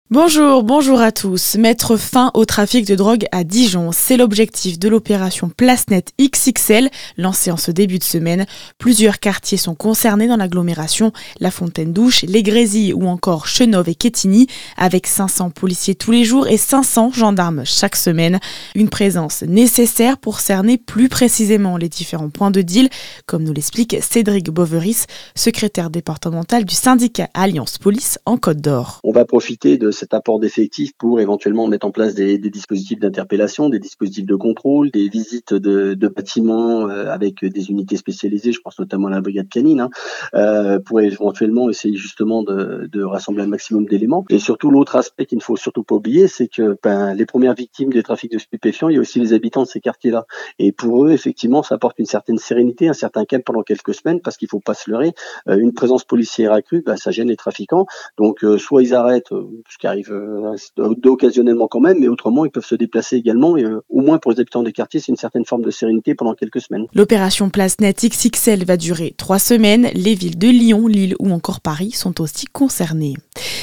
Bonjour à tous. Mettre fin au trafic de drogue à Dijon, c'est l'objectif de l'opération Place Nette XXL, lancée en ce début de semaine. Plusieurs quartiers sont concernés dans l'agglomération, La Fontaine-Douche, Les Grésilles ou encore Chenôve et Quetigny, avec 500 policiers tous les jours et 500 gendarmes chaque semaine. Une présence nécessaire pour cerner plus précisément les différents points de deal, comme nous l'explique Cédric Boveris, secrétaire départemental du syndicat Alliance Police en Côte d'Or. On va profiter de cet apport d'effectifs pour éventuellement mettre en place des dispositifs d'interpellation, des dispositifs de contrôle, des visites de bâtiments avec des unités spécialisées, je pense notamment à la brigade canine, pour éventuellement essayer justement de rassembler un maximum d'éléments. Et surtout, l'autre aspect qu'il ne faut surtout pas oublier, c'est que les premières victimes des trafics de stupéfiants, il y a aussi les habitants de ces quartiers-là. Et pour eux, effectivement, ça apporte une certaine sérénité, un certain calme pendant quelques semaines, parce qu'il ne faut pas se leurrer, une présence policière accrue, ça gêne les trafiquants. Donc, soit ils arrêtent, ce qui arrive occasionnellement quand même, mais autrement, ils peuvent se déplacer également. Et au moins pour les habitants des quartiers, c'est une certaine forme de sérénité pendant quelques semaines. L'opération Place Nette XXL va durer 3 semaines. Les villes de Lyon, Lille ou encore Paris sont aussi concernées.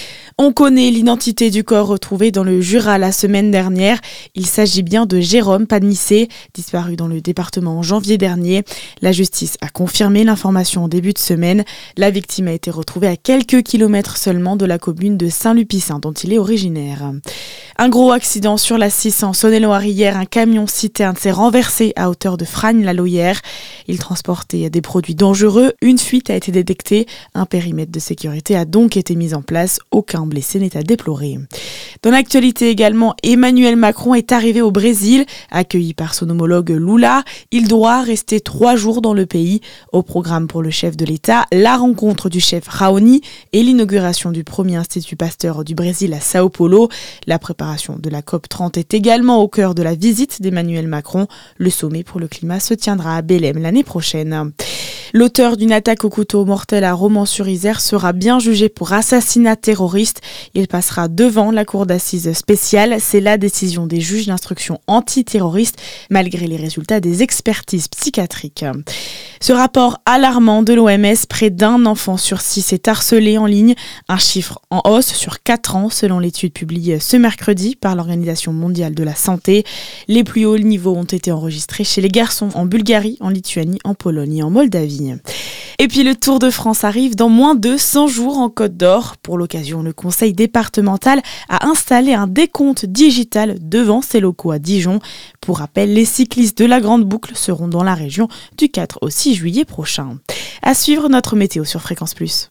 On connaît l'identité du corps retrouvé dans le Jura la semaine dernière. Il s'agit bien de Jérôme Padmissé, disparu dans le département en janvier dernier. La justice a confirmé l'information en début de semaine. La victime a été retrouvée à quelques kilomètres seulement de la commune de Saint-Lupicin, dont il est originaire. Un gros accident sur la 6 en Saône-et-Loire hier. Un camion citerne s'est renversé à hauteur de Fragnes-la-Loyère. Il transportait des produits dangereux. Une fuite a été détectée. Un périmètre de sécurité a donc été mis en place. Aucun blessé n'est à déplorer. Dans l'actualité également, Emmanuel Macron est arrivé au Brésil, accueilli par son homologue Lula. Il doit rester 3 jours dans le pays. Au programme pour le chef de l'État, la rencontre du chef Raoni et l'inauguration du premier institut Pasteur du Brésil à Sao Paulo. La préparation de la COP30 est également au cœur de la visite d'Emmanuel Macron. Le sommet pour le climat se tiendra à Belém l'année prochaine. L'auteur d'une attaque au couteau mortel à Romans-sur-Isère sera bien jugé pour assassinat terroriste. Il passera devant la cour d'assises spéciale. C'est la décision des juges d'instruction antiterroriste, malgré les résultats des expertises psychiatriques. Ce rapport alarmant de l'OMS, près d'un enfant sur 6 est harcelé en ligne. Un chiffre en hausse sur 4 ans, selon l'étude publiée ce mercredi par l'Organisation mondiale de la santé. Les plus hauts niveaux ont été enregistrés chez les garçons en Bulgarie, en Lituanie, en Pologne et en Moldavie. Et puis le Tour de France arrive dans moins de 100 jours en Côte d'Or. Pour l'occasion, le conseil départemental a installé un décompte digital devant ses locaux à Dijon. Pour rappel, les cyclistes de la Grande Boucle seront dans la région du 4 au 6 juillet prochain. À suivre notre météo sur Fréquence Plus.